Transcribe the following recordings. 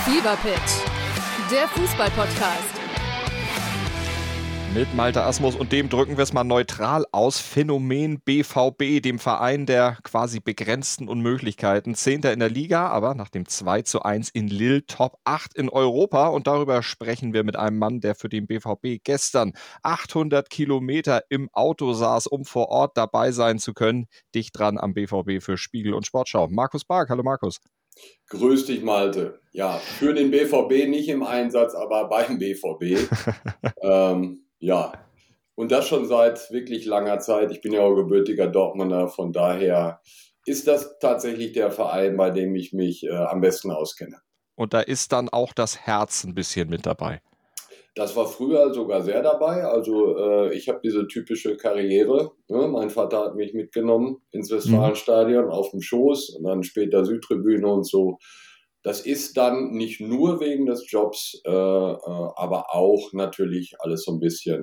Fever Pitch, der Fußball-Podcast. Mit Malte Asmus und dem drücken wir es mal neutral aus. Phänomen BVB, dem Verein der quasi begrenzten Unmöglichkeiten. 10. in der Liga, aber nach dem 2:1 in Lille Top 8 in Europa. Und darüber sprechen wir mit einem Mann, der für den BVB gestern 800 Kilometer im Auto saß, um vor Ort dabei sein zu können. Dicht dran am BVB für Spiegel und Sportschau. Markus Bark, hallo Markus. Grüß dich, Malte. Ja, für den BVB nicht im Einsatz, aber beim BVB. Ja, und das schon seit wirklich langer Zeit. Ich bin ja auch gebürtiger Dortmunder, von daher ist das tatsächlich der Verein, bei dem ich mich am besten auskenne. Und da ist dann auch das Herz ein bisschen mit dabei. Das war früher sogar sehr dabei. Also ich habe diese typische Karriere. Ne? Mein Vater hat mich mitgenommen ins Westfalenstadion auf dem Schoß und dann später Südtribüne und so. Das ist dann nicht nur wegen des Jobs, aber auch natürlich alles so ein bisschen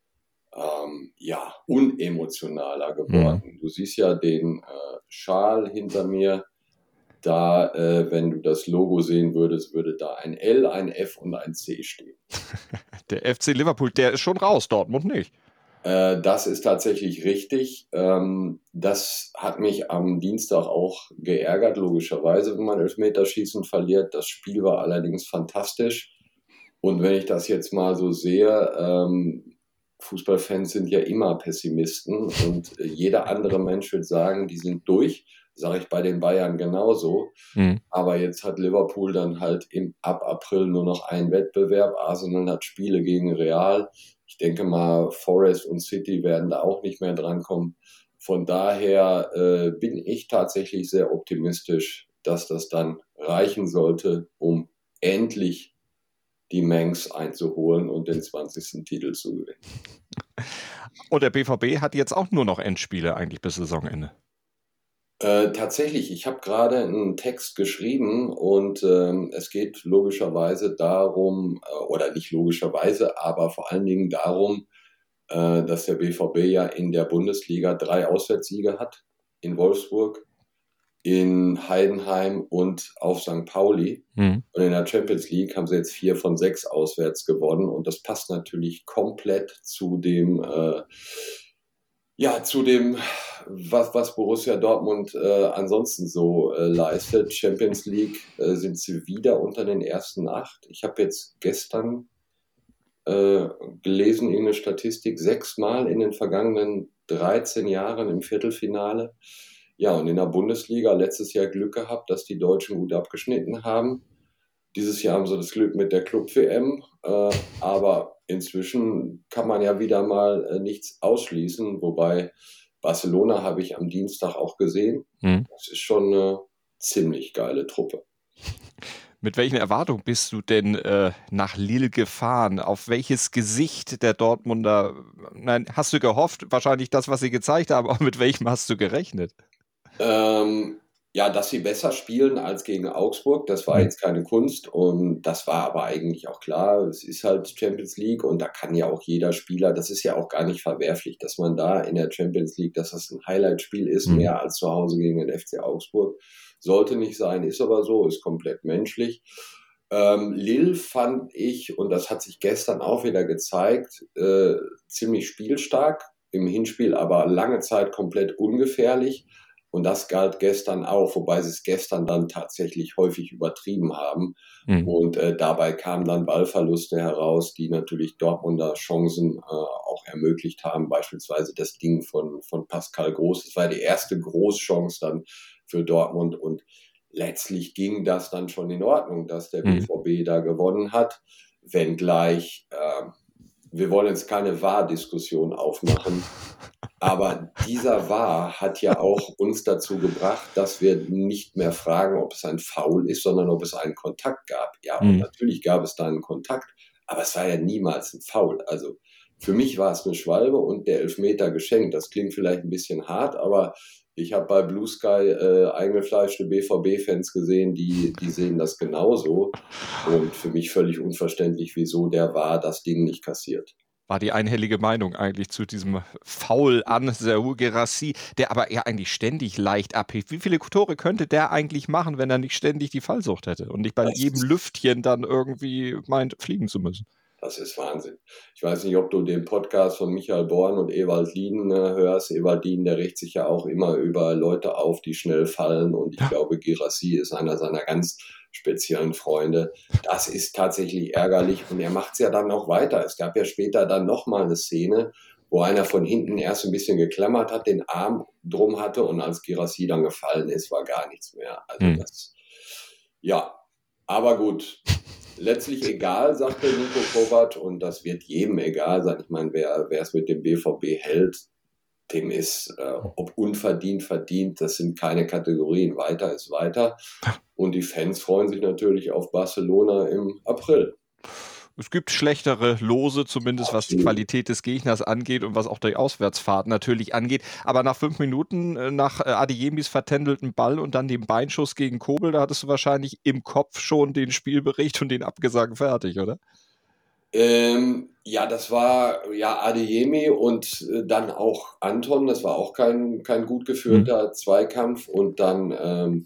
unemotionaler geworden. Du siehst ja den Schal hinter mir. Da, wenn du das Logo sehen würdest, würde da ein L, ein F und ein C stehen. Der FC Liverpool, der ist schon raus, Dortmund nicht. Das ist tatsächlich richtig. Das hat mich am Dienstag auch geärgert, logischerweise, wenn man Elfmeterschießen verliert. Das Spiel war allerdings fantastisch. Und wenn ich das jetzt mal so sehe, Fußballfans sind ja immer Pessimisten und jeder andere Mensch wird sagen, die sind durch. Sage ich bei den Bayern genauso. Aber jetzt hat Liverpool dann halt ab April nur noch einen Wettbewerb. Arsenal hat Spiele gegen Real. Ich denke mal, Forest und City werden da auch nicht mehr drankommen. Von daher bin ich tatsächlich sehr optimistisch, dass das dann reichen sollte, um endlich die Manx einzuholen und den 20. Titel zu gewinnen. Und der BVB hat jetzt auch nur noch Endspiele eigentlich bis Saisonende. Tatsächlich, ich habe gerade einen Text geschrieben und es geht logischerweise darum, oder nicht logischerweise, aber vor allen Dingen darum, dass der BVB ja in der Bundesliga 3 Auswärtssiege hat, in Wolfsburg, in Heidenheim und auf St. Pauli. Und in der Champions League haben sie jetzt 4 von 6 auswärts gewonnen und das passt natürlich komplett zu dem was Borussia Dortmund ansonsten so leistet. Champions League sind sie wieder unter den ersten 8. Ich habe jetzt gestern gelesen in der Statistik 6-mal in den vergangenen 13 Jahren im Viertelfinale. Ja, und in der Bundesliga letztes Jahr Glück gehabt, dass die Deutschen gut abgeschnitten haben. Dieses Jahr haben sie das Glück mit der Club-WM, aber inzwischen kann man ja wieder mal nichts ausschließen, wobei Barcelona habe ich am Dienstag auch gesehen. Das ist schon eine ziemlich geile Truppe. Mit welchen Erwartungen bist du denn nach Lille gefahren? Auf welches Gesicht der Dortmunder, hast du gehofft? Wahrscheinlich das, was sie gezeigt haben, aber mit welchem hast du gerechnet? Ja, dass sie besser spielen als gegen Augsburg, das war jetzt keine Kunst und das war aber eigentlich auch klar. Es ist halt Champions League und da kann ja auch jeder Spieler, das ist ja auch gar nicht verwerflich, dass man da in der Champions League, dass das ein Highlight-Spiel ist, mehr als zu Hause gegen den FC Augsburg. Sollte nicht sein, ist aber so, ist komplett menschlich. Lille fand ich, und das hat sich gestern auch wieder gezeigt, ziemlich spielstark, im Hinspiel aber lange Zeit komplett ungefährlich. Und das galt gestern auch, wobei sie es gestern dann tatsächlich häufig übertrieben haben. Und dabei kamen dann Ballverluste heraus, die natürlich Dortmunder Chancen auch ermöglicht haben. Beispielsweise das Ding von Pascal Groß. Das war die erste Großchance dann für Dortmund. Und letztlich ging das dann schon in Ordnung, dass der BVB da gewonnen hat. Wenngleich, wir wollen jetzt keine VAR-Diskussion aufmachen. Aber dieser VAR hat ja auch uns dazu gebracht, dass wir nicht mehr fragen, ob es ein Foul ist, sondern ob es einen Kontakt gab. Ja, und natürlich gab es da einen Kontakt, aber es war ja niemals ein Foul. Also für mich war es eine Schwalbe und der Elfmeter geschenkt. Das klingt vielleicht ein bisschen hart, aber ich habe bei Blue Sky eingefleischte BVB-Fans gesehen, die sehen das genauso. Und für mich völlig unverständlich, wieso der VAR das Ding nicht kassiert. War die einhellige Meinung eigentlich zu diesem Foul an Serhou Guirassy, der aber ja eigentlich ständig leicht abhebt. Wie viele Tore könnte der eigentlich machen, wenn er nicht ständig die Fallsucht hätte und nicht bei jedem Lüftchen dann irgendwie meint, fliegen zu müssen? Das ist Wahnsinn. Ich weiß nicht, ob du den Podcast von Michael Born und Ewald Lien hörst. Ewald Lien, der regt sich ja auch immer über Leute auf, die schnell fallen. Und ich glaube, Guirassy ist einer seiner ganz speziellen Freunde. Das ist tatsächlich ärgerlich. Und er macht es ja dann noch weiter. Es gab ja später dann nochmal eine Szene, wo einer von hinten erst ein bisschen geklammert hat, den Arm drum hatte. Und als Guirassy dann gefallen ist, war gar nichts mehr. Also aber gut. Letztlich egal, sagte Niko Kovac, und das wird jedem egal sein. Ich meine, wer es mit dem BVB hält, dem ist, ob unverdient, verdient, das sind keine Kategorien. Weiter ist weiter. Und die Fans freuen sich natürlich auf Barcelona im April. Es gibt schlechtere Lose, zumindest was die Qualität des Gegners angeht und was auch die Auswärtsfahrt natürlich angeht. Aber nach 5 Minuten, nach Adeyemis vertändelten Ball und dann dem Beinschuss gegen Kobel, da hattest du wahrscheinlich im Kopf schon den Spielbericht und den Abgesang fertig, oder? Das war Adeyemi und dann auch Anton. Das war auch kein gut geführter Zweikampf. Und dann,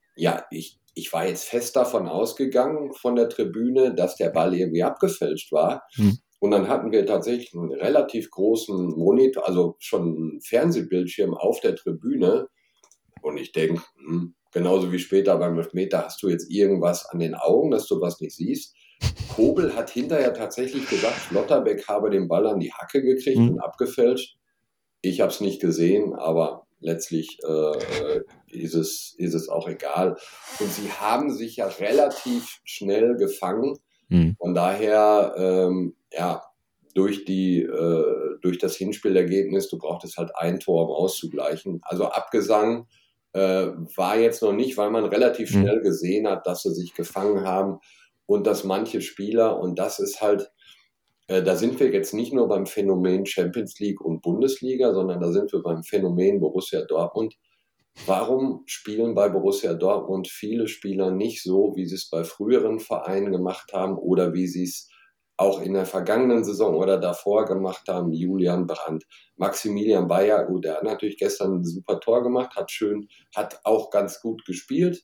ich war jetzt fest davon ausgegangen von der Tribüne, dass der Ball irgendwie abgefälscht war. Und dann hatten wir tatsächlich einen relativ großen Monitor, also schon einen Fernsehbildschirm auf der Tribüne. Und ich denke, genauso wie später beim Elfmeter, hast du jetzt irgendwas an den Augen, dass du was nicht siehst? Kobel hat hinterher tatsächlich gesagt, Schlotterbeck habe den Ball an die Hacke gekriegt und abgefälscht. Ich habe es nicht gesehen, aber letztlich ist es auch egal. Und sie haben sich ja relativ schnell gefangen. Von daher, durch das Hinspielergebnis, du brauchtest halt ein Tor, um auszugleichen. Also Abgesang war jetzt noch nicht, weil man relativ schnell gesehen hat, dass sie sich gefangen haben und dass manche Spieler, und das ist halt, da sind wir jetzt nicht nur beim Phänomen Champions League und Bundesliga, sondern da sind wir beim Phänomen Borussia Dortmund. Warum spielen bei Borussia Dortmund viele Spieler nicht so, wie sie es bei früheren Vereinen gemacht haben oder wie sie es auch in der vergangenen Saison oder davor gemacht haben? Julian Brandt, Maximilian Bayer, gut, der hat natürlich gestern ein super Tor gemacht, hat auch ganz gut gespielt,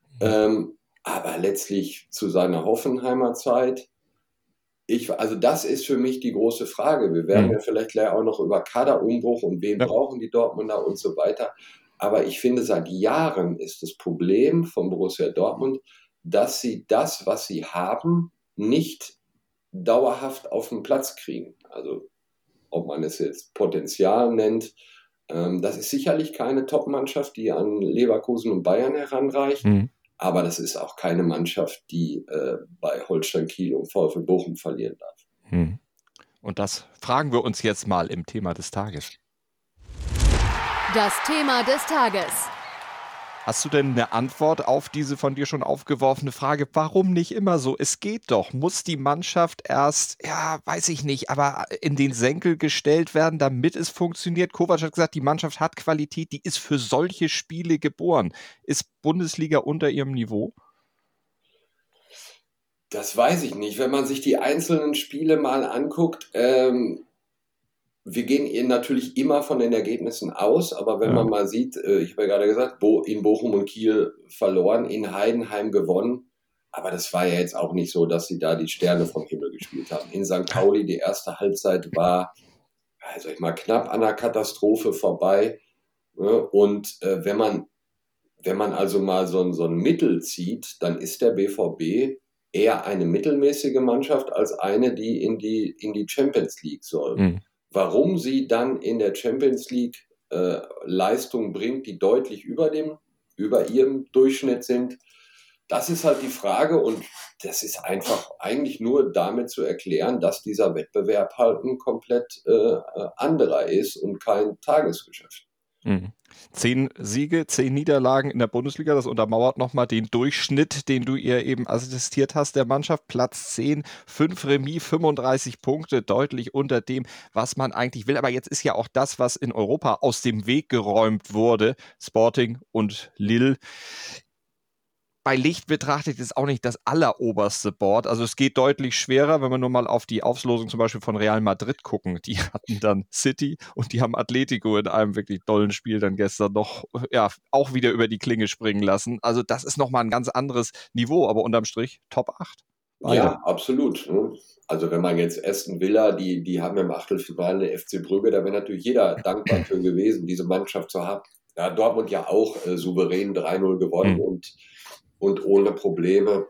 aber letztlich zu seiner Hoffenheimer Zeit, also das ist für mich die große Frage. Wir werden ja vielleicht gleich auch noch über Kaderumbruch und wen brauchen die Dortmunder und so weiter. Aber ich finde, seit Jahren ist das Problem von Borussia Dortmund, dass sie das, was sie haben, nicht dauerhaft auf den Platz kriegen. Also ob man es jetzt Potenzial nennt, das ist sicherlich keine Top-Mannschaft, die an Leverkusen und Bayern heranreicht. Aber das ist auch keine Mannschaft, die bei Holstein Kiel und VfL Bochum verlieren darf. Und das fragen wir uns jetzt mal im Thema des Tages. Das Thema des Tages. Hast du denn eine Antwort auf diese von dir schon aufgeworfene Frage, warum nicht immer so? Es geht doch. Muss die Mannschaft erst, weiß ich nicht, aber in den Senkel gestellt werden, damit es funktioniert? Kovac hat gesagt, die Mannschaft hat Qualität, die ist für solche Spiele geboren. Ist Bundesliga unter ihrem Niveau? Das weiß ich nicht. Wenn man sich die einzelnen Spiele mal anguckt, wir gehen natürlich immer von den Ergebnissen aus, aber wenn man mal sieht, ich habe ja gerade gesagt, in Bochum und Kiel verloren, in Heidenheim gewonnen, aber das war ja jetzt auch nicht so, dass sie da die Sterne vom Himmel gespielt haben. In St. Pauli, die erste Halbzeit war, knapp an der Katastrophe vorbei. Und wenn man also mal so ein Mittel zieht, dann ist der BVB eher eine mittelmäßige Mannschaft als eine, die in die Champions League soll. Warum sie dann in der Champions League Leistungen bringt, die deutlich über ihrem Durchschnitt sind, das ist halt die Frage, und das ist einfach eigentlich nur damit zu erklären, dass dieser Wettbewerb halt ein komplett anderer ist und kein Tagesgeschäft. 10 Siege, 10 Niederlagen in der Bundesliga, das untermauert nochmal den Durchschnitt, den du ihr eben assistiert hast, der Mannschaft. Platz 10, 5 Remis, 35 Punkte, deutlich unter dem, was man eigentlich will. Aber jetzt ist ja auch das, was in Europa aus dem Weg geräumt wurde, Sporting und Lille. bei Licht betrachtet ist auch nicht das alleroberste Board. Also es geht deutlich schwerer, wenn wir nur mal auf die Auslosung zum Beispiel von Real Madrid gucken. Die hatten dann City und die haben Atletico in einem wirklich tollen Spiel dann gestern noch, ja, auch wieder über die Klinge springen lassen. Also das ist nochmal ein ganz anderes Niveau, aber unterm Strich Top 8. Beide. Ja, absolut. Also wenn man jetzt Aston Villa, die haben im Achtelfinale FC Brügge, da wäre natürlich jeder dankbar für gewesen, diese Mannschaft zu haben. Ja, Dortmund ja auch souverän 3-0 gewonnen und ohne Probleme.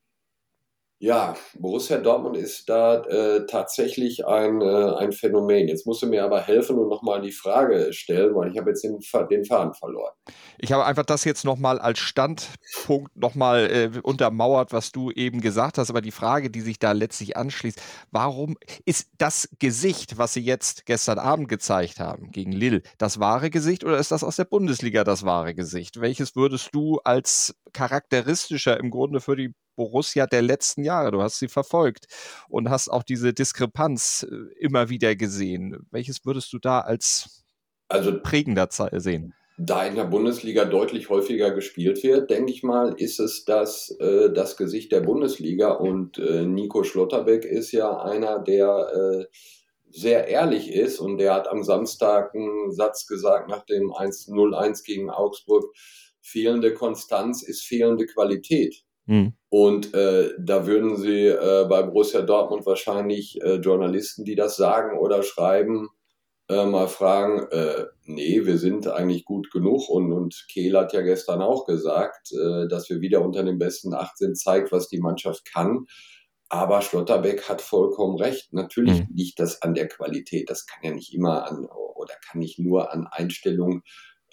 Ja, Borussia Dortmund ist da tatsächlich ein Phänomen. Jetzt musst du mir aber helfen und nochmal die Frage stellen, weil ich habe jetzt den Faden verloren. Ich habe einfach das jetzt nochmal als Standpunkt nochmal untermauert, was du eben gesagt hast. Aber die Frage, die sich da letztlich anschließt, warum ist das Gesicht, was sie jetzt gestern Abend gezeigt haben gegen Lille, das wahre Gesicht oder ist das aus der Bundesliga das wahre Gesicht? Welches würdest du als charakteristischer im Grunde für die Borussia der letzten Jahre, du hast sie verfolgt und hast auch diese Diskrepanz immer wieder gesehen. Welches würdest du da als prägender sehen? Da in der Bundesliga deutlich häufiger gespielt wird, denke ich mal, ist es das Gesicht der Bundesliga. Und Nico Schlotterbeck ist ja einer, der sehr ehrlich ist. Und der hat am Samstag einen Satz gesagt nach dem 0-1 gegen Augsburg, fehlende Konstanz ist fehlende Qualität. Und da würden sie bei Borussia Dortmund wahrscheinlich Journalisten, die das sagen oder schreiben, mal fragen, nee, wir sind eigentlich gut genug. Und Kehl hat ja gestern auch gesagt, dass wir wieder unter den besten 8 sind, zeigt, was die Mannschaft kann. Aber Schlotterbeck hat vollkommen recht. Natürlich liegt das an der Qualität. Das kann ja nicht immer kann nicht nur an Einstellung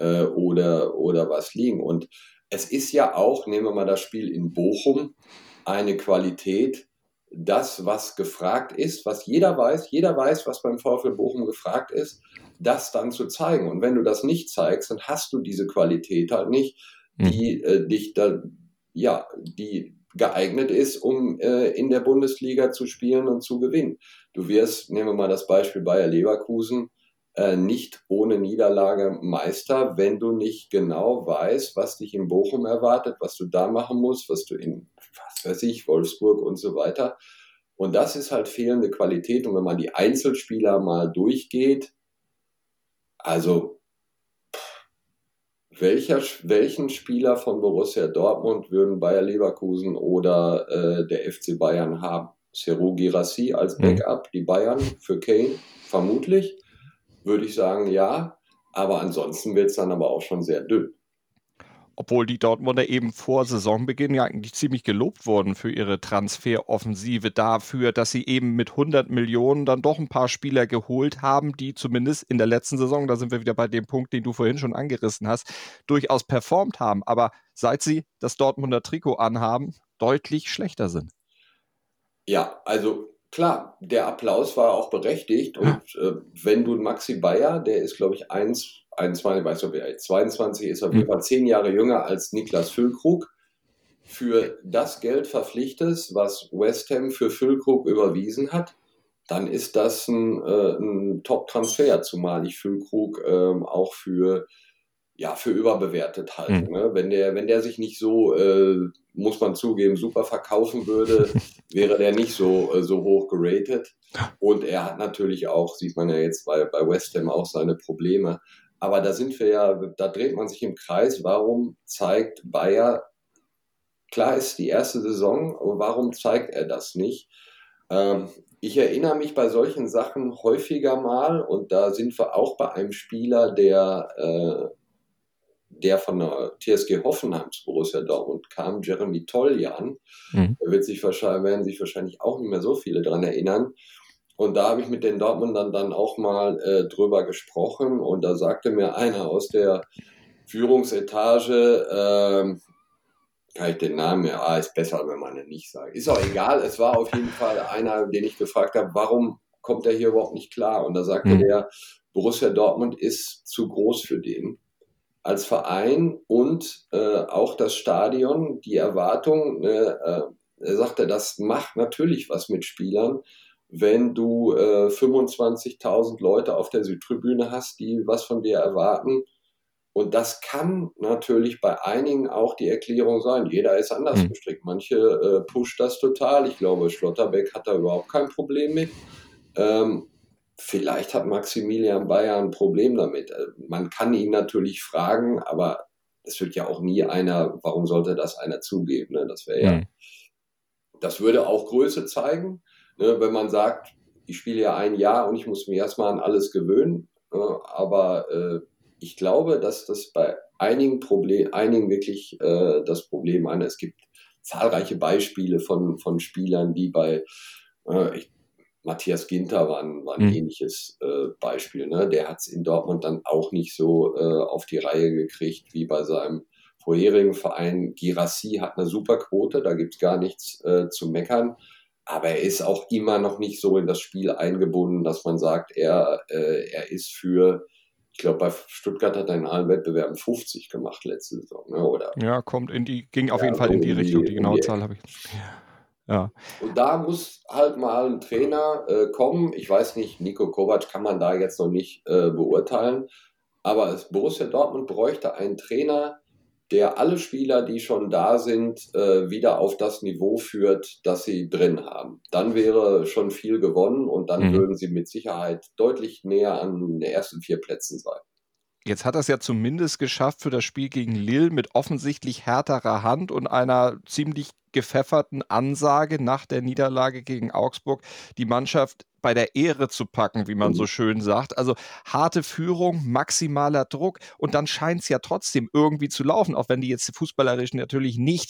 oder was liegen. Und es ist ja auch, nehmen wir mal das Spiel in Bochum, eine Qualität, das, was gefragt ist, was jeder weiß, was beim VfL Bochum gefragt ist, das dann zu zeigen. Und wenn du das nicht zeigst, dann hast du diese Qualität halt nicht, die die geeignet ist, um in der Bundesliga zu spielen und zu gewinnen. Du wirst, nehmen wir mal das Beispiel Bayer Leverkusen, nicht ohne Niederlage Meister, wenn du nicht genau weißt, was dich in Bochum erwartet, was du da machen musst, was du in, was weiß ich, Wolfsburg und so weiter. Und das ist halt fehlende Qualität. Und wenn man die Einzelspieler mal durchgeht, also welchen Spieler von Borussia Dortmund würden Bayer Leverkusen oder der FC Bayern haben? Serhou Guirassy als Backup, die Bayern für Kane? Vermutlich. Würde ich sagen, ja. Aber ansonsten wird es dann aber auch schon sehr dünn. Obwohl die Dortmunder eben vor Saisonbeginn ja eigentlich ziemlich gelobt wurden für ihre Transferoffensive, dafür, dass sie eben mit 100 Millionen dann doch ein paar Spieler geholt haben, die zumindest in der letzten Saison, da sind wir wieder bei dem Punkt, den du vorhin schon angerissen hast, durchaus performt haben. Aber seit sie das Dortmunder Trikot anhaben, deutlich schlechter sind. Ja, also klar, der Applaus war auch berechtigt. Und wenn du Maxi Bayer, der ist, glaube ich, 21, weiß nicht, ob er 22 ist, auf jeden Fall 10 Jahre jünger als Niklas Füllkrug, für das Geld verpflichtest, was West Ham für Füllkrug überwiesen hat, dann ist das ein Top-Transfer, zumal ich Füllkrug auch für überbewertet halte. Ne? Wenn der sich nicht so, muss man zugeben, super verkaufen würde, wäre der nicht so hoch geratet. Und er hat natürlich auch, sieht man ja jetzt bei West Ham auch seine Probleme. Aber da dreht man sich im Kreis. Warum zeigt Bayer, klar ist die erste Saison, aber warum zeigt er das nicht? Ich erinnere mich bei solchen Sachen häufiger mal, und da sind wir auch bei einem Spieler, der von der TSG Hoffenheim zu Borussia Dortmund kam, Jeremy Toljan. Da werden sich wahrscheinlich auch nicht mehr so viele dran erinnern. Und da habe ich mit den Dortmundern dann auch mal drüber gesprochen, und da sagte mir einer aus der Führungsetage, kann ich den Namen ist besser, wenn man den nicht sagt. Ist auch egal, es war auf jeden Fall einer, den ich gefragt habe, warum kommt er hier überhaupt nicht klar? Und da sagte der, Borussia Dortmund ist zu groß für den als Verein und auch das Stadion, die Erwartung, er sagte, das macht natürlich was mit Spielern, wenn du 25.000 Leute auf der Südtribüne hast, die was von dir erwarten, Und das kann natürlich bei einigen auch die Erklärung sein. Jeder ist anders gestrickt. Manche pusht das total. Ich glaube, Schlotterbeck hat da überhaupt kein Problem mit. Vielleicht hat Maximilian Bayer ein Problem damit. Man kann ihn natürlich fragen, aber es wird ja auch nie warum sollte das einer zugeben? Ne? Das wäre das würde auch Größe zeigen, ne? Wenn man sagt, ich spiele ja ein Jahr und ich muss mich erstmal an alles gewöhnen. Aber ich glaube, dass das bei einigen wirklich das Problem es gibt zahlreiche Beispiele von Spielern, die Matthias Ginter war ein ähnliches Beispiel. Ne? Der hat es in Dortmund dann auch nicht so auf die Reihe gekriegt wie bei seinem vorherigen Verein. Guirassy hat eine super Quote, da gibt es gar nichts zu meckern. Aber er ist auch immer noch nicht so in das Spiel eingebunden, dass man sagt, er ist ich glaube, bei Stuttgart hat er in allen Wettbewerben 50 gemacht letzte Saison. Ne? Oder, ja, ging auf jeden Fall in die Richtung. Die genaue Zahl habe ich. Ja. Und da muss halt mal ein Trainer kommen. Ich weiß nicht, Niko Kovac kann man da jetzt noch nicht beurteilen. Aber Borussia Dortmund bräuchte einen Trainer, der alle Spieler, die schon da sind, wieder auf das Niveau führt, das sie drin haben. Dann wäre schon viel gewonnen und dann würden sie mit Sicherheit deutlich näher an den ersten 4 Plätzen sein. Jetzt hat er es ja zumindest geschafft für das Spiel gegen Lille mit offensichtlich härterer Hand und einer ziemlich gepfefferten Ansage nach der Niederlage gegen Augsburg, die Mannschaft bei der Ehre zu packen, wie man so schön sagt. Also harte Führung, maximaler Druck und dann scheint es ja trotzdem irgendwie zu laufen, auch wenn die jetzt fußballerisch natürlich nicht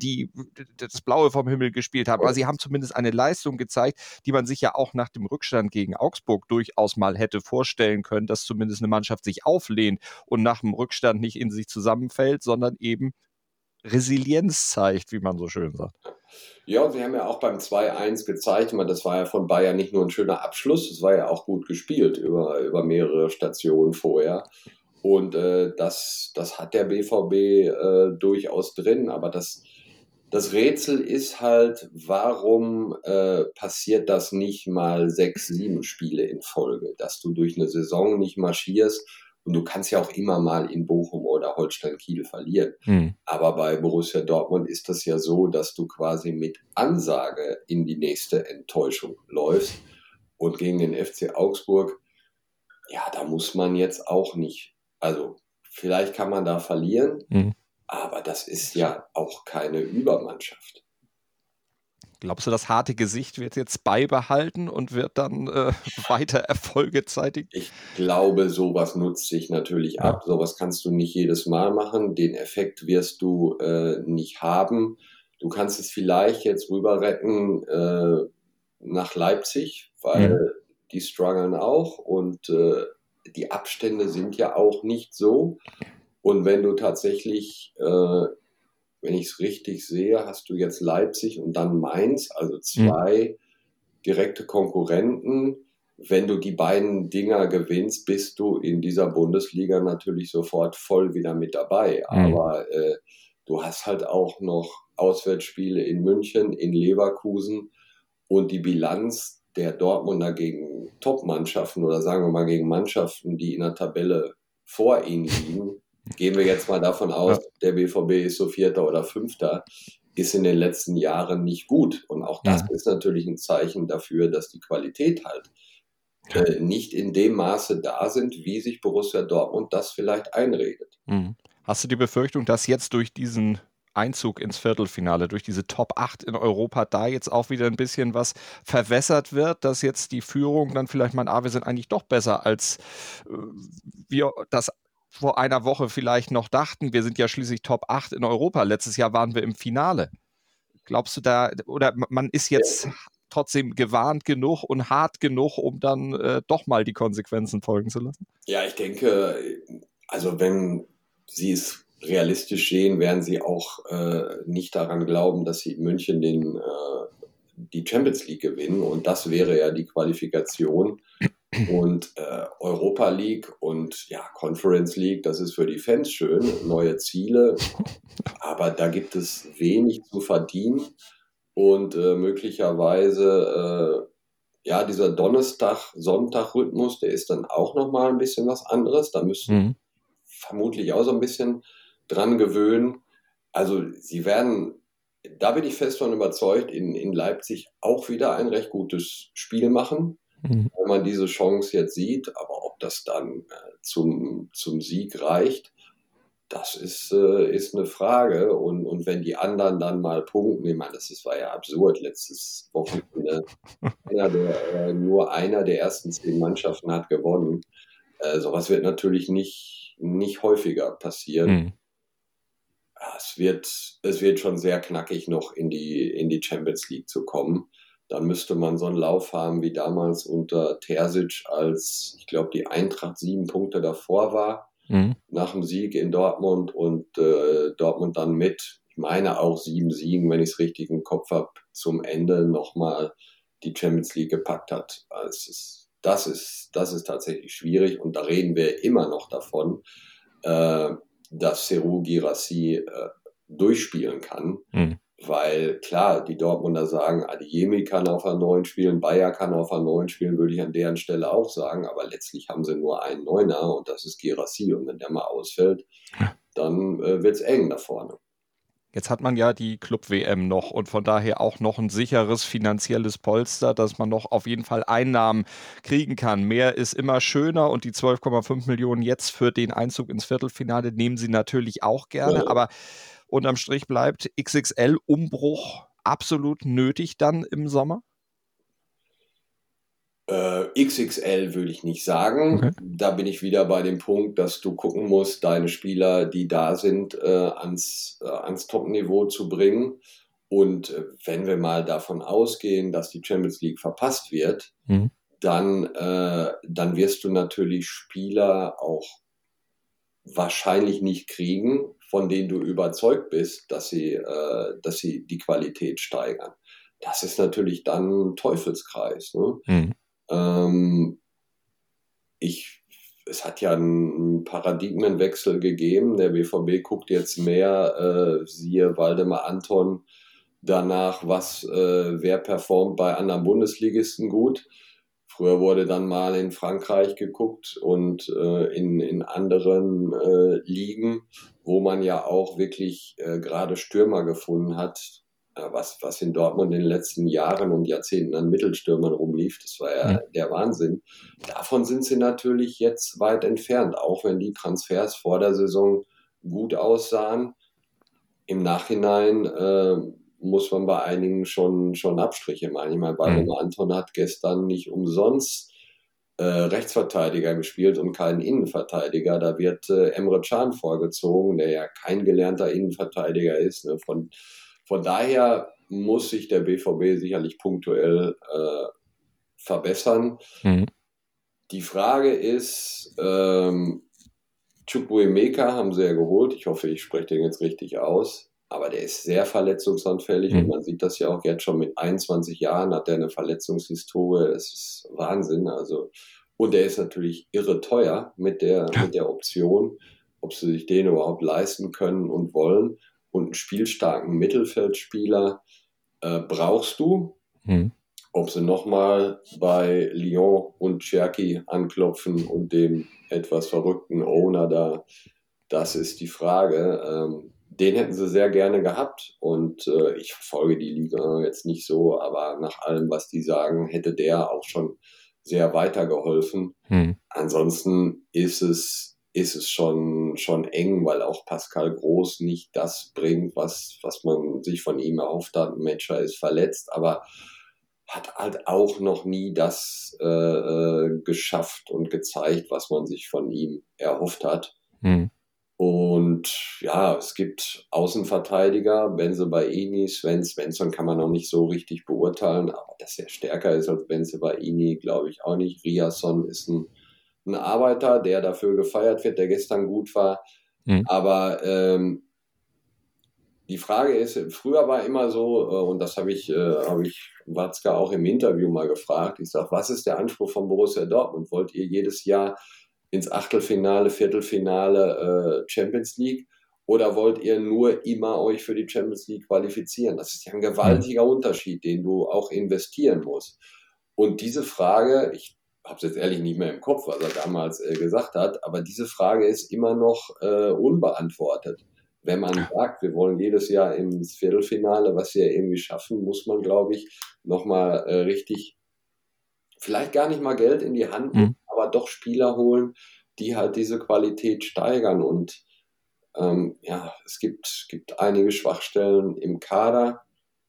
das Blaue vom Himmel gespielt haben. Aber sie haben zumindest eine Leistung gezeigt, die man sich ja auch nach dem Rückstand gegen Augsburg durchaus mal hätte vorstellen können, dass zumindest eine Mannschaft sich auflehnt und nach dem Rückstand nicht in sich zusammenfällt, sondern eben Resilienz zeigt, wie man so schön sagt. Ja, und sie haben ja auch beim 2-1 gezeigt, das war ja von Bayern nicht nur ein schöner Abschluss, es war ja auch gut gespielt über mehrere Stationen vorher. Und das hat der BVB durchaus drin, aber das Rätsel ist halt, warum passiert das nicht mal 6, 7 Spiele in Folge, dass du durch eine Saison nicht marschierst. Und du kannst ja auch immer mal in Bochum oder Holstein Kiel verlieren. Aber bei Borussia Dortmund ist das ja so, dass du quasi mit Ansage in die nächste Enttäuschung läufst. Und gegen den FC Augsburg, ja, da muss man jetzt auch nicht, also vielleicht kann man da verlieren, aber das ist ja auch keine Übermannschaft. Glaubst du, das harte Gesicht wird jetzt beibehalten und wird dann weiter Erfolge zeitigen? Ich glaube, sowas nutzt sich natürlich ab. Sowas kannst du nicht jedes Mal machen. Den Effekt wirst du nicht haben. Du kannst es vielleicht jetzt rüber retten nach Leipzig, weil die strugglen auch und die Abstände sind ja auch nicht so. Und wenn du tatsächlich wenn ich es richtig sehe, hast du jetzt Leipzig und dann Mainz, also 2 direkte Konkurrenten. Wenn du die beiden Dinger gewinnst, bist du in dieser Bundesliga natürlich sofort voll wieder mit dabei. Aber du hast halt auch noch Auswärtsspiele in München, in Leverkusen und die Bilanz der Dortmunder gegen Top-Mannschaften oder sagen wir mal gegen Mannschaften, die in der Tabelle vor ihnen liegen, gehen wir jetzt mal davon aus, der BVB ist so 4. oder 5., ist in den letzten Jahren nicht gut. Und auch das ist natürlich ein Zeichen dafür, dass die Qualität halt nicht in dem Maße da sind, wie sich Borussia Dortmund das vielleicht einredet. Hast du die Befürchtung, dass jetzt durch diesen Einzug ins Viertelfinale, durch diese Top 8 in Europa, da jetzt auch wieder ein bisschen was verwässert wird, dass jetzt die Führung dann vielleicht meint, wir sind eigentlich doch besser, als wir das vor einer Woche vielleicht noch dachten. Wir sind ja schließlich Top 8 in Europa. Letztes Jahr waren wir im Finale. Glaubst du da, oder man ist jetzt trotzdem gewarnt genug und hart genug, um dann doch mal die Konsequenzen folgen zu lassen? Ja, ich denke, also wenn sie es realistisch sehen, werden sie auch nicht daran glauben, dass sie in München die Champions League gewinnen. Und das wäre ja die Qualifikation. Und Europa League und Conference League, das ist für die Fans schön, neue Ziele, aber da gibt es wenig zu verdienen und möglicherweise dieser Donnerstag-Sonntag-Rhythmus, der ist dann auch nochmal ein bisschen was anderes, da müssen vermutlich auch so ein bisschen dran gewöhnen. Also sie werden, da bin ich fest von überzeugt, in Leipzig auch wieder ein recht gutes Spiel machen, wenn man diese Chance jetzt sieht. Aber ob das dann zum Sieg reicht, das ist eine Frage. Und wenn die anderen dann mal punkten, ich meine, das war ja absurd letztes Wochenende. Nur einer der ersten 10 Mannschaften hat gewonnen. Sowas wird natürlich nicht häufiger passieren. Ja, es wird schon sehr knackig noch in die Champions League zu kommen. Dann müsste man so einen Lauf haben wie damals unter Terzic, als ich glaube die Eintracht 7 Punkte davor war. Nach dem Sieg in Dortmund und Dortmund dann mit, ich meine auch 7 Siegen, wenn ich es richtig im Kopf habe, zum Ende nochmal die Champions League gepackt hat. Also das ist tatsächlich schwierig und da reden wir immer noch davon, dass Serhou Guirassy durchspielen kann. Weil klar, die Dortmunder sagen, Adeyemi kann auf der 9 spielen, Bayer kann auf der 9 spielen, würde ich an deren Stelle auch sagen, aber letztlich haben sie nur einen Neuner und das ist Guirassy und wenn der mal ausfällt, dann wird es eng da vorne. Jetzt hat man ja die Club-WM noch und von daher auch noch ein sicheres finanzielles Polster, dass man noch auf jeden Fall Einnahmen kriegen kann. Mehr ist immer schöner und die 12,5 Millionen jetzt für den Einzug ins Viertelfinale nehmen sie natürlich auch gerne, aber unterm Strich bleibt XXL-Umbruch absolut nötig dann im Sommer? XXL würde ich nicht sagen. Okay. Da bin ich wieder bei dem Punkt, dass du gucken musst, deine Spieler, die da sind, ans Top-Niveau zu bringen. Und wenn wir mal davon ausgehen, dass die Champions League verpasst wird, dann wirst du natürlich Spieler auch wahrscheinlich nicht kriegen, von denen du überzeugt bist, dass sie die Qualität steigern. Das ist natürlich dann ein Teufelskreis. Ne? Es hat ja einen Paradigmenwechsel gegeben. Der BVB guckt jetzt mehr, siehe Waldemar Anton, danach, wer performt bei anderen Bundesligisten gut. Früher wurde dann mal in Frankreich geguckt und in anderen Ligen, wo man ja auch wirklich gerade Stürmer gefunden hat, was in Dortmund in den letzten Jahren und Jahrzehnten an Mittelstürmern rumlief. Das war ja der Wahnsinn. Davon sind sie natürlich jetzt weit entfernt, auch wenn die Transfers vor der Saison gut aussahen. Im Nachhinein muss man bei einigen schon Abstriche machen. Ich meine, Waldemar Anton hat gestern nicht umsonst Rechtsverteidiger gespielt und keinen Innenverteidiger. Da wird Emre Can vorgezogen, der ja kein gelernter Innenverteidiger ist. Ne? Von daher muss sich der BVB sicherlich punktuell verbessern. Die Frage ist, Chukwuemeka haben sie ja geholt. Ich hoffe, ich spreche den jetzt richtig aus. Aber der ist sehr verletzungsanfällig und man sieht das ja auch jetzt schon mit 21 Jahren hat er eine Verletzungshistorie. Das ist Wahnsinn. Also, und der ist natürlich irre teuer mit der Option, ob sie sich den überhaupt leisten können und wollen. Und einen spielstarken Mittelfeldspieler brauchst du. Ob sie nochmal bei Lyon und Cherki anklopfen und dem etwas verrückten Owner da, das ist die Frage. Den hätten sie sehr gerne gehabt und ich verfolge die Liga jetzt nicht so, aber nach allem, was die sagen, hätte der auch schon sehr weitergeholfen. Ansonsten ist es schon eng, weil auch Pascal Groß nicht das bringt, was man sich von ihm erhofft hat. Metscher ist verletzt, aber hat halt auch noch nie das geschafft und gezeigt, was man sich von ihm erhofft hat. Und ja, es gibt Außenverteidiger, Bensebaini, Svensson kann man noch nicht so richtig beurteilen, aber dass er stärker ist als Bensebaini, glaube ich auch nicht. Riasson ist ein Arbeiter, der dafür gefeiert wird, der gestern gut war. Aber die Frage ist, früher war immer so, und das habe ich Watzke auch im Interview mal gefragt, ich sage, was ist der Anspruch von Borussia Dortmund? Wollt ihr jedes Jahr ins Achtelfinale, Viertelfinale Champions League oder wollt ihr nur immer euch für die Champions League qualifizieren? Das ist ja ein gewaltiger Unterschied, den du auch investieren musst. Und diese Frage, ich habe es jetzt ehrlich nicht mehr im Kopf, was er damals gesagt hat, aber diese Frage ist immer noch unbeantwortet. Wenn man sagt, wir wollen jedes Jahr ins Viertelfinale, was wir irgendwie schaffen, muss man, glaube ich, nochmal richtig, vielleicht gar nicht mal Geld in die Hand nehmen, aber doch Spieler holen, die halt diese Qualität steigern. Und es gibt einige Schwachstellen im Kader.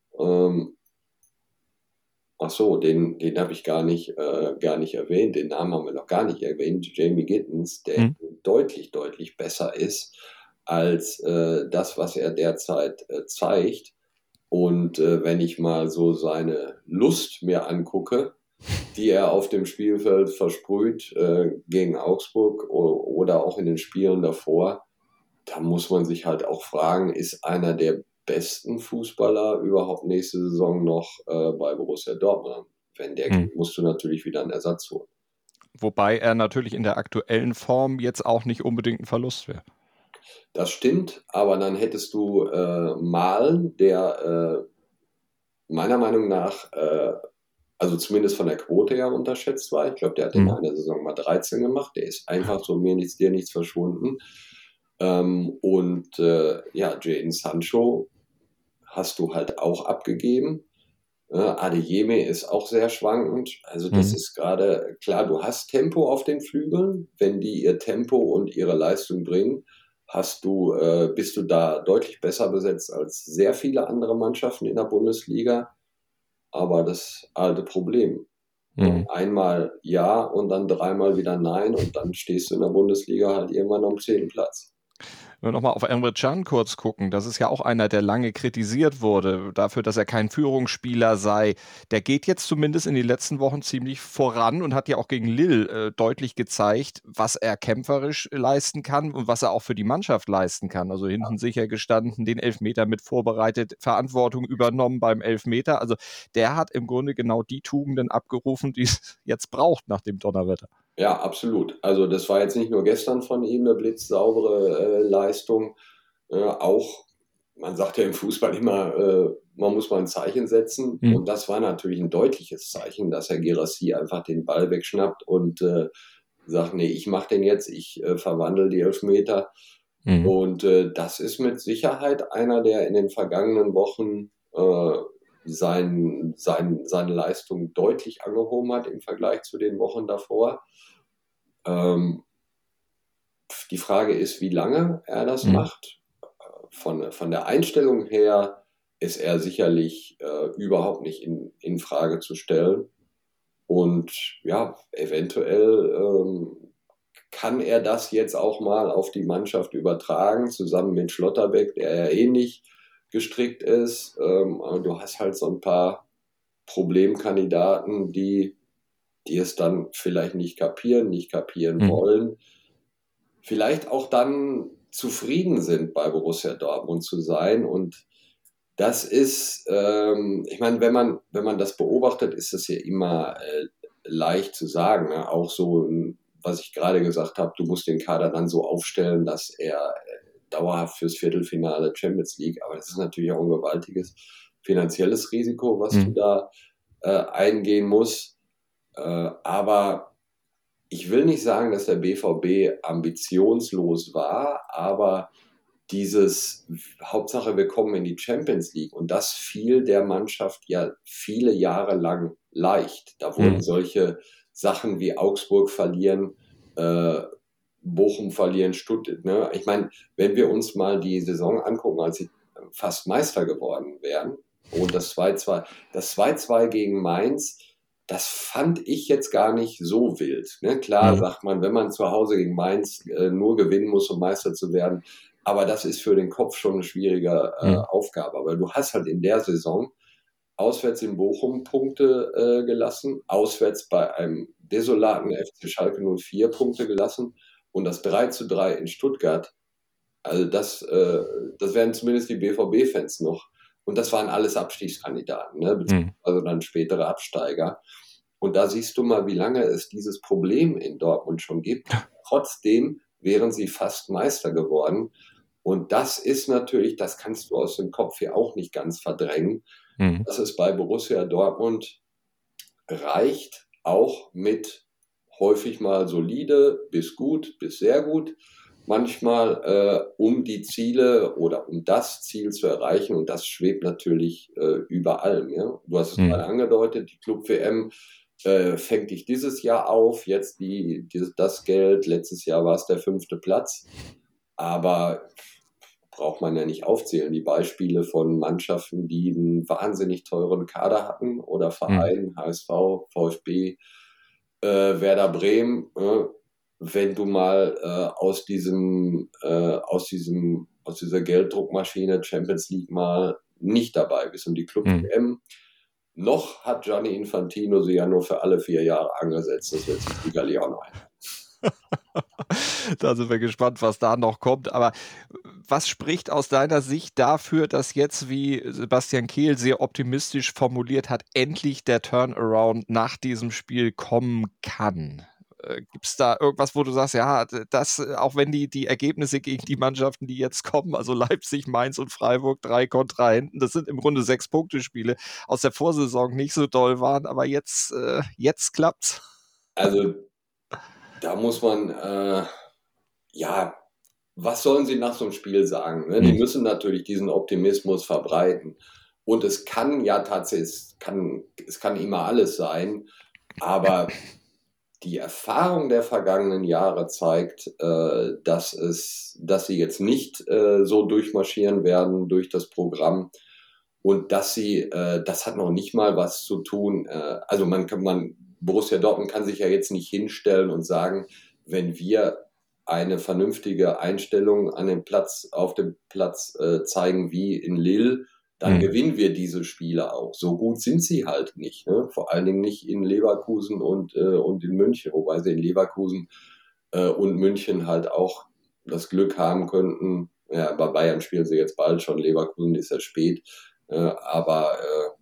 Ach so, den habe ich gar nicht erwähnt. Den Namen haben wir noch gar nicht erwähnt. Jamie Gittens, der deutlich, deutlich besser ist als das, was er derzeit zeigt. Und wenn ich mal so seine Lust mir angucke, die er auf dem Spielfeld versprüht gegen Augsburg oder auch in den Spielen davor, da muss man sich halt auch fragen, ist einer der besten Fußballer überhaupt nächste Saison noch bei Borussia Dortmund? Wenn der geht, musst du natürlich wieder einen Ersatz holen. Wobei er natürlich in der aktuellen Form jetzt auch nicht unbedingt ein Verlust wäre. Das stimmt, aber dann hättest du Malen, der meiner Meinung nach, also zumindest von der Quote her unterschätzt war. Ich glaube, der hat in einer Saison mal 13 gemacht. Der ist einfach so mir nichts, dir nichts verschwunden. Jadon Sancho hast du halt auch abgegeben. Adeyemi ist auch sehr schwankend. Also das ist gerade, klar, du hast Tempo auf den Flügeln. Wenn die ihr Tempo und ihre Leistung bringen, bist du da deutlich besser besetzt als sehr viele andere Mannschaften in der Bundesliga. Aber das alte Problem. Einmal ja und dann dreimal wieder nein und dann stehst du in der Bundesliga halt irgendwann am 10. Platz. Wenn wir nochmal auf Emre Can kurz gucken, das ist ja auch einer, der lange kritisiert wurde, dafür, dass er kein Führungsspieler sei. Der geht jetzt zumindest in den letzten Wochen ziemlich voran und hat ja auch gegen Lille deutlich gezeigt, was er kämpferisch leisten kann und was er auch für die Mannschaft leisten kann. Also hinten sicher gestanden, den Elfmeter mit vorbereitet, Verantwortung übernommen beim Elfmeter. Also der hat im Grunde genau die Tugenden abgerufen, die es jetzt braucht nach dem Donnerwetter. Ja, absolut. Also das war jetzt nicht nur gestern von ihm eine blitzsaubere Leistung. Auch, man sagt ja im Fußball immer, man muss mal ein Zeichen setzen. Und das war natürlich ein deutliches Zeichen, dass Herr Guirassy einfach den Ball wegschnappt und sagt, nee, ich mache den jetzt, ich verwandle die Elfmeter. Und das ist mit Sicherheit einer, der in den vergangenen Wochen seine Leistung deutlich angehoben hat im Vergleich zu den Wochen davor. Die Frage ist, wie lange er das macht. Von der Einstellung her ist er sicherlich überhaupt nicht in Frage zu stellen. Und ja, eventuell kann er das jetzt auch mal auf die Mannschaft übertragen, zusammen mit Schlotterbeck, der ja ähnlich gestrickt ist. Aber du hast halt so ein paar Problemkandidaten, die es dann vielleicht nicht kapieren wollen, vielleicht auch dann zufrieden sind, bei Borussia Dortmund zu sein. Und das ist, ich meine, wenn man das beobachtet, ist es ja immer leicht zu sagen. Ne? Auch so, was ich gerade gesagt habe, du musst den Kader dann so aufstellen, dass er dauerhaft fürs Viertelfinale Champions League, aber das ist natürlich auch ein gewaltiges finanzielles Risiko, was du da eingehen musst. Aber ich will nicht sagen, dass der BVB ambitionslos war, aber dieses Hauptsache, wir kommen in die Champions League und das fiel der Mannschaft ja viele Jahre lang leicht. Da wurden solche Sachen wie Augsburg verlieren, Bochum verlieren, Stuttgart. Ne? Ich meine, wenn wir uns mal die Saison angucken, als sie fast Meister geworden wären und das 2-2 gegen Mainz, das fand ich jetzt gar nicht so wild. Ne? Klar sagt man, wenn man zu Hause gegen Mainz nur gewinnen muss, um Meister zu werden, aber das ist für den Kopf schon eine schwierige Aufgabe. Aber du hast halt in der Saison auswärts in Bochum Punkte gelassen, auswärts bei einem desolaten FC Schalke 04 Punkte gelassen und das 3-3 in Stuttgart. Also das werden zumindest die BVB-Fans noch. Und das waren alles Abstiegskandidaten, ne? Beziehungsweise dann spätere Absteiger. Und da siehst du mal, wie lange es dieses Problem in Dortmund schon gibt. Trotzdem wären sie fast Meister geworden. Und das ist natürlich, das kannst du aus dem Kopf hier auch nicht ganz verdrängen, dass es bei Borussia Dortmund reicht, auch mit häufig mal solide bis gut, bis sehr gut. Manchmal um die Ziele oder um das Ziel zu erreichen, und das schwebt natürlich über allem. Ja? Du hast es gerade angedeutet, die Club-WM fängt dich dieses Jahr auf, jetzt das Geld, letztes Jahr war es der 5. Platz, aber braucht man ja nicht aufzählen, die Beispiele von Mannschaften, die einen wahnsinnig teuren Kader hatten oder Vereinen, HSV, VfB, Werder Bremen, wenn du mal aus dieser Gelddruckmaschine Champions League mal nicht dabei bist. Und die Club-WM, noch hat Gianni Infantino sie ja nur für alle 4 Jahre angesetzt. Das wird sich sicherlich auch noch ändern. Da sind wir gespannt, was da noch kommt. Aber was spricht aus deiner Sicht dafür, dass jetzt, wie Sebastian Kehl sehr optimistisch formuliert hat, endlich der Turnaround nach diesem Spiel kommen kann? Gibt es da irgendwas, wo du sagst, ja, das, auch wenn die Ergebnisse gegen die Mannschaften, die jetzt kommen, also Leipzig, Mainz und Freiburg 3 kontra hinten, das sind im Grunde 6-Punkte-Spiele, aus der Vorsaison nicht so doll waren, aber jetzt klappt's. Also da muss man, was sollen sie nach so einem Spiel sagen? Ne? Die müssen natürlich diesen Optimismus verbreiten. Und es kann ja tatsächlich, es kann immer alles sein, aber die Erfahrung der vergangenen Jahre zeigt, dass sie jetzt nicht so durchmarschieren werden durch das Programm und dass das hat noch nicht mal was zu tun. Also Borussia Dortmund kann sich ja jetzt nicht hinstellen und sagen, wenn wir eine vernünftige Einstellung auf dem Platz zeigen wie in Lille, dann gewinnen wir diese Spiele auch. So gut sind sie halt nicht. Ne? Vor allen Dingen nicht in Leverkusen und in München, wobei sie in Leverkusen und München halt auch das Glück haben könnten. Ja, bei Bayern spielen sie jetzt bald schon, Leverkusen ist ja spät. Aber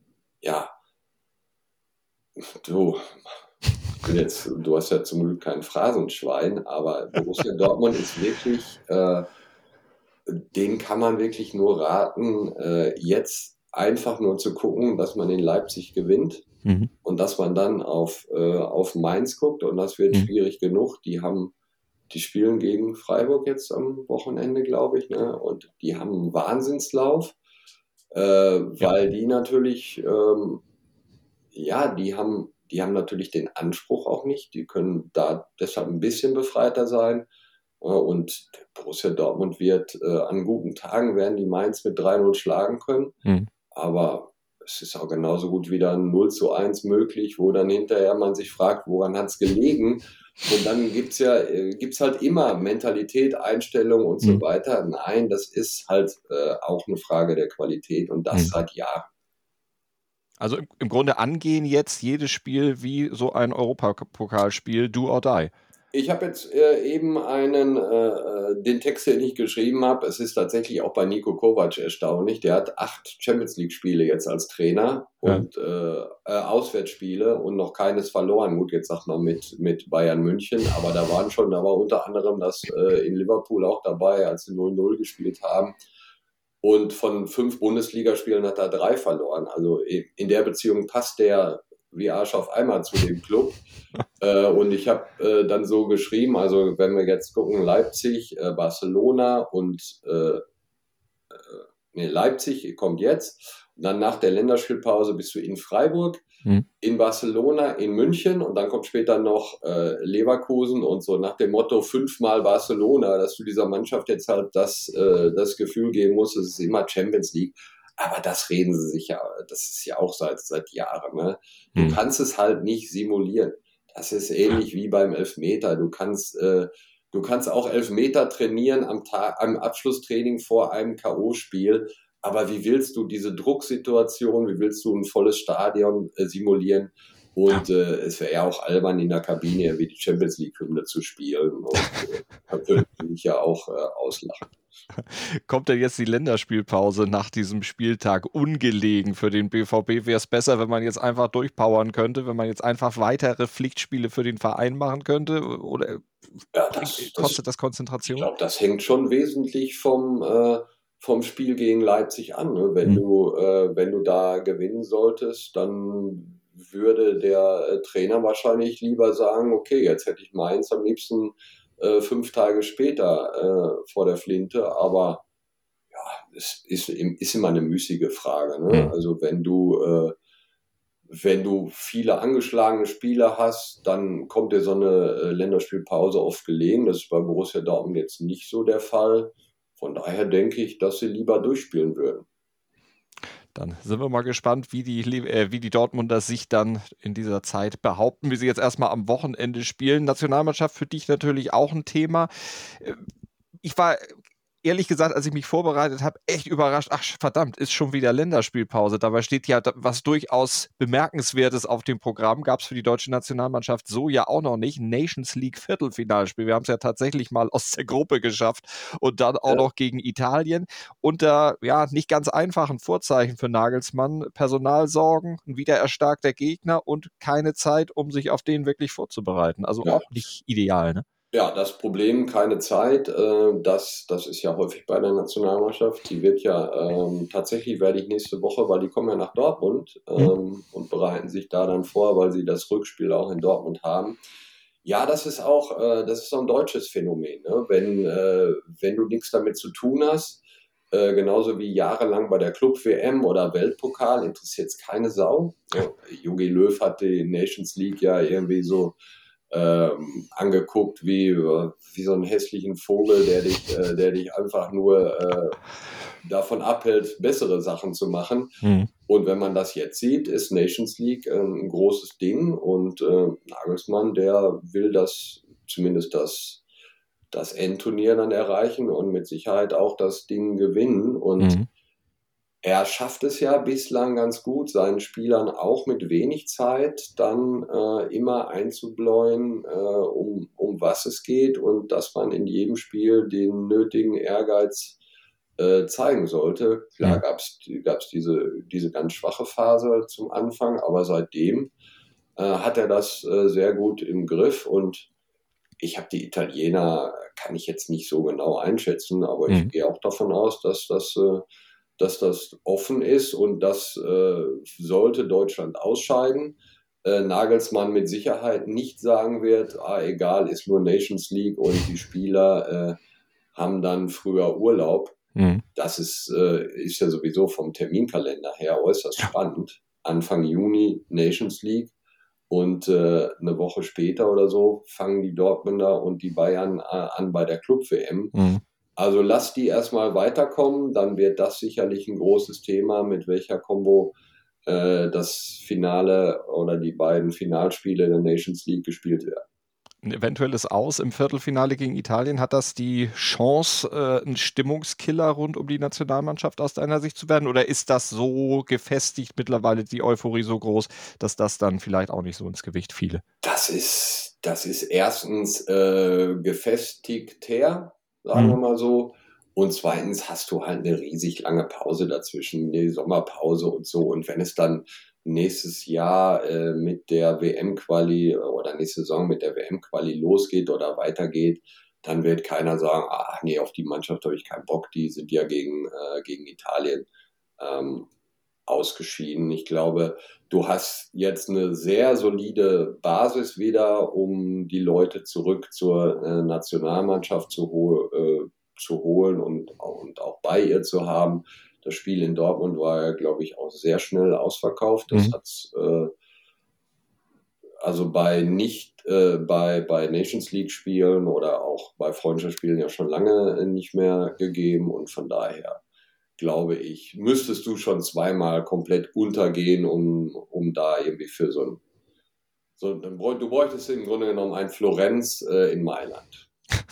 du hast ja zum Glück kein Phrasenschwein, aber Borussia Dortmund ist wirklich... den kann man wirklich nur raten, jetzt einfach nur zu gucken, dass man in Leipzig gewinnt und dass man dann auf Mainz guckt, und das wird schwierig genug. Die spielen gegen Freiburg jetzt am Wochenende, glaube ich, ne? Und die haben einen Wahnsinnslauf, weil die natürlich, die haben natürlich den Anspruch auch nicht. Die können da deshalb ein bisschen befreiter sein. Und Borussia Dortmund wird an guten Tagen werden die Mainz mit 3-0 schlagen können. Aber es ist auch genauso gut wieder ein 0-1 möglich, wo dann hinterher man sich fragt, woran hat es gelegen? Und dann gibt's halt immer Mentalität, Einstellung und so weiter. Nein, das ist halt auch eine Frage der Qualität, und das seit Jahren. Also im Grunde angehen jetzt jedes Spiel wie so ein Europapokalspiel, do or die. Ich habe jetzt eben den Text, den ich geschrieben habe. Es ist tatsächlich auch bei Niko Kovac erstaunlich. Der hat 8 Champions League-Spiele jetzt als Trainer und Auswärtsspiele und noch keines verloren. Gut, jetzt sagt man mit Bayern München, aber da war unter anderem das in Liverpool auch dabei, als sie 0-0 gespielt haben. Und von 5 Bundesligaspielen hat er 3 verloren. Also in der Beziehung passt der wie Arsch auf einmal zu dem Club. Und ich habe dann so geschrieben, also wenn wir jetzt gucken, Leipzig, Barcelona und Leipzig kommt jetzt. Und dann nach der Länderspielpause bist du in Freiburg, in Barcelona, in München, und dann kommt später noch Leverkusen, und so nach dem Motto 5-mal Barcelona, dass du dieser Mannschaft jetzt halt das Gefühl geben musst, es ist immer Champions League. Aber das reden sie sich ja, das ist ja auch seit Jahren. Ne? Du kannst es halt nicht simulieren. Das ist ähnlich wie beim Elfmeter. Du kannst auch Elfmeter trainieren am Abschlusstraining vor einem K.O.-Spiel. Aber wie willst du diese Drucksituation, wie willst du ein volles Stadion simulieren? Und es wäre ja auch albern, in der Kabine wie die Champions League-Hymne zu spielen. Und da würde ich mich ja auch auslachen. Kommt denn jetzt die Länderspielpause nach diesem Spieltag ungelegen für den BVB? Wäre es besser, wenn man jetzt einfach durchpowern könnte, wenn man jetzt einfach weitere Pflichtspiele für den Verein machen könnte? Oder kostet das Konzentration? Ich glaube, das hängt schon wesentlich vom Spiel gegen Leipzig an. Ne? Wenn du da gewinnen solltest, dann würde der Trainer wahrscheinlich lieber sagen, okay, jetzt hätte ich Mainz am liebsten 5 Tage später vor der Flinte, aber ja, es ist immer eine müßige Frage. Ne? Also wenn du viele angeschlagene Spieler hast, dann kommt dir so eine Länderspielpause oft gelegen. Das ist bei Borussia Dortmund jetzt nicht so der Fall. Von daher denke ich, dass sie lieber durchspielen würden. Dann sind wir mal gespannt, wie die Dortmunder sich dann in dieser Zeit behaupten, wie sie jetzt erstmal am Wochenende spielen. Nationalmannschaft für dich natürlich auch ein Thema. Ich war ehrlich gesagt, als ich mich vorbereitet habe, echt überrascht. Ach verdammt, ist schon wieder Länderspielpause. Dabei steht ja was durchaus Bemerkenswertes auf dem Programm. Gab es für die deutsche Nationalmannschaft so ja auch noch nicht. Nations League Viertelfinalspiel. Wir haben es ja tatsächlich mal aus der Gruppe geschafft und dann auch noch gegen Italien. Unter nicht ganz einfachen Vorzeichen für Nagelsmann. Personalsorgen, ein wieder erstarkter Gegner und keine Zeit, um sich auf den wirklich vorzubereiten. Also auch nicht ideal, ne? Ja, das Problem, keine Zeit, das ist ja häufig bei der Nationalmannschaft. Die wird ja, tatsächlich werde ich nächste Woche, weil die kommen ja nach Dortmund und bereiten sich da dann vor, weil sie das Rückspiel auch in Dortmund haben. Ja, das ist so ein deutsches Phänomen, ne? Wenn du nichts damit zu tun hast, genauso wie jahrelang bei der Club-WM oder Weltpokal, interessiert es keine Sau. Ja, Jogi Löw hat die Nations League ja irgendwie so angeguckt wie so einen hässlichen Vogel, der dich einfach nur davon abhält, bessere Sachen zu machen. Und wenn man das jetzt sieht, ist Nations League ein großes Ding und Nagelsmann, der will zumindest das Endturnier dann erreichen und mit Sicherheit auch das Ding gewinnen. Und er schafft es ja bislang ganz gut, seinen Spielern auch mit wenig Zeit dann immer einzubläuen, um was es geht und dass man in jedem Spiel den nötigen Ehrgeiz zeigen sollte. Klar gab's diese ganz schwache Phase zum Anfang, aber seitdem hat er das sehr gut im Griff und ich habe die Italiener, kann ich jetzt nicht so genau einschätzen, aber ich gehe auch davon aus, dass das offen ist und das sollte Deutschland ausscheiden. Nagelsmann mit Sicherheit nicht sagen wird, egal, ist nur Nations League und die Spieler haben dann früher Urlaub. Das ist ja sowieso vom Terminkalender her äußerst spannend. Anfang Juni Nations League und eine Woche später oder so fangen die Dortmunder und die Bayern an bei der Club-WM. Also lass die erstmal weiterkommen, dann wird das sicherlich ein großes Thema, mit welcher Kombo das Finale oder die beiden Finalspiele der Nations League gespielt werden. Ein eventuelles Aus im Viertelfinale gegen Italien, hat das die Chance, ein Stimmungskiller rund um die Nationalmannschaft aus deiner Sicht zu werden? Oder ist das so gefestigt mittlerweile, die Euphorie so groß, dass das dann vielleicht auch nicht so ins Gewicht fiele? Das ist erstens gefestigter, sagen wir mal so. Und zweitens hast du halt eine riesig lange Pause dazwischen, die Sommerpause und so. Und wenn es dann nächstes Jahr mit der WM-Quali oder nächste Saison mit der WM-Quali losgeht oder weitergeht, dann wird keiner sagen, nee, auf die Mannschaft habe ich keinen Bock, die sind ja gegen Italien ausgeschieden. Ich glaube, du hast jetzt eine sehr solide Basis wieder, um die Leute zurück zur Nationalmannschaft zu holen und auch bei ihr zu haben. Das Spiel in Dortmund war ja, glaube ich, auch sehr schnell ausverkauft. Das hat's also bei Nations League Spielen oder auch bei Freundschaftsspielen ja schon lange nicht mehr gegeben und von daher glaube ich, müsstest du schon zweimal komplett untergehen, um da irgendwie für du bräuchtest im Grunde genommen ein Florenz in Mailand.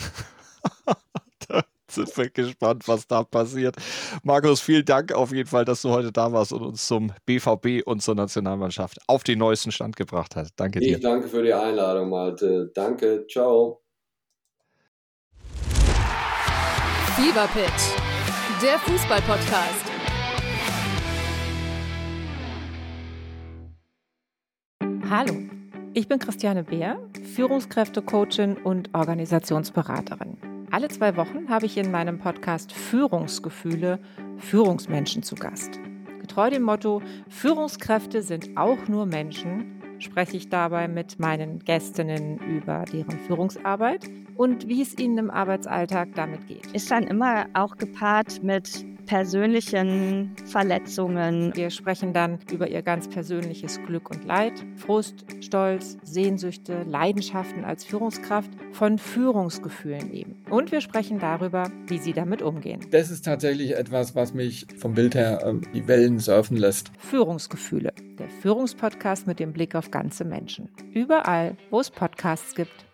Sind wir gespannt, was da passiert. Markus, vielen Dank auf jeden Fall, dass du heute da warst und uns zum BVB und zur Nationalmannschaft auf den neuesten Stand gebracht hast. Danke dir. Ich danke für die Einladung, Malte. Danke, ciao. Fever Pitch, der Fußball-Podcast. Hallo, ich bin Christiane Beer, Führungskräfte-Coachin und Organisationsberaterin. Alle 2 Wochen habe ich in meinem Podcast Führungsgefühle Führungsmenschen zu Gast. Getreu dem Motto, Führungskräfte sind auch nur Menschen, spreche ich dabei mit meinen Gästinnen über deren Führungsarbeit und wie es ihnen im Arbeitsalltag damit geht. Ist dann immer auch gepaart mit persönlichen Verletzungen. Wir sprechen dann über ihr ganz persönliches Glück und Leid, Frust, Stolz, Sehnsüchte, Leidenschaften als Führungskraft, von Führungsgefühlen eben. Und wir sprechen darüber, wie sie damit umgehen. Das ist tatsächlich etwas, was mich vom Bild her die Wellen surfen lässt. Führungsgefühle, der Führungspodcast mit dem Blick auf ganze Menschen. Überall, wo es Podcasts gibt.